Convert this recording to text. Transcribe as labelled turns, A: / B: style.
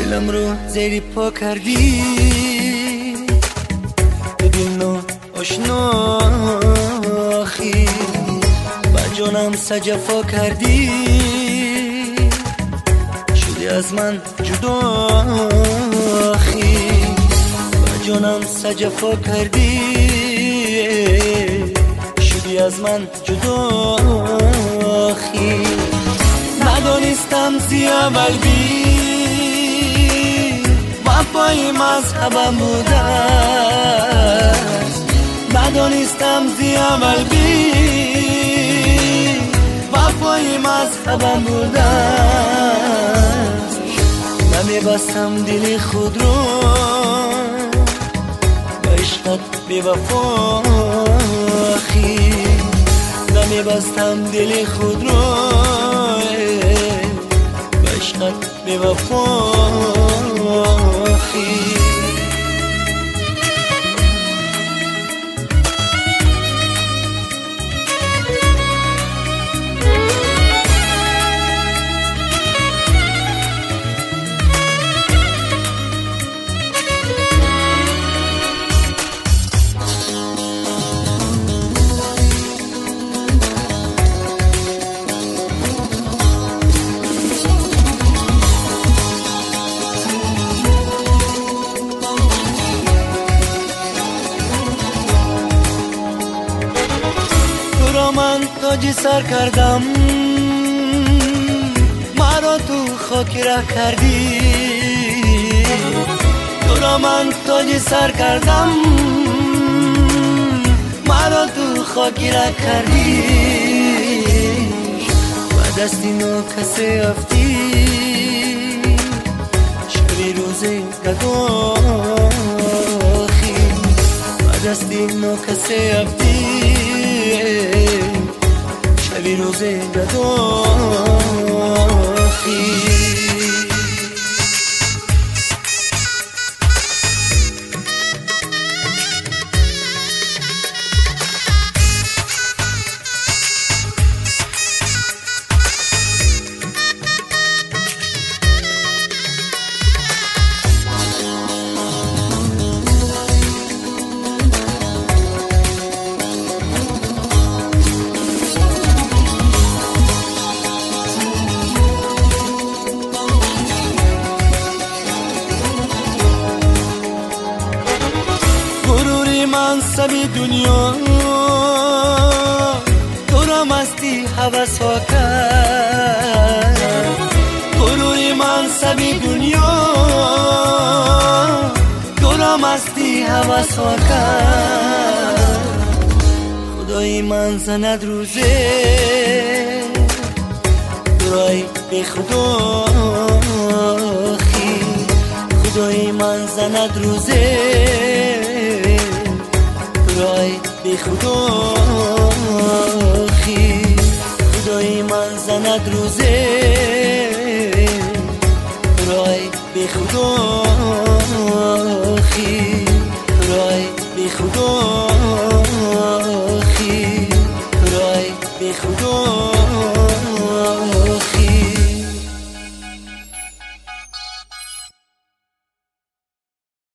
A: دلم رو زیر پا کردی، ببین و آشناخی بر جانم سجفا کردی، شدی از من جداخی بر جانم سجفا کردی، شدی از من جداخی. ندانستم زی اول بی وفای مذهبم بوده، ندانستم زی اول بی وفای مذهبم بوده. نمیبستم دل خود رو به عشقت بی وفا خی، نمیبستم دل خود رو به عشقت بی وفا خی. من تاج سر کردم، مرا تو خاک ره کردی، تو را من تاج سر کردم، مرا تو خاک ره کردی. و دستی نو کسی افتی شبی روزی گداخی، و دستی نو کسی افتی شبی روز گداخی. منصبی دنیا تو را مستی حوث ها کرد، غروری منصبی دنیا تو را مستی حوث ها کرد. خدای من زند روزه دورای به خدا خی، خدای من زند روزه رای بی خدا خی، خدای من زند روزه رای بی خدا خی، رای بی خدا خی، رای بی خدا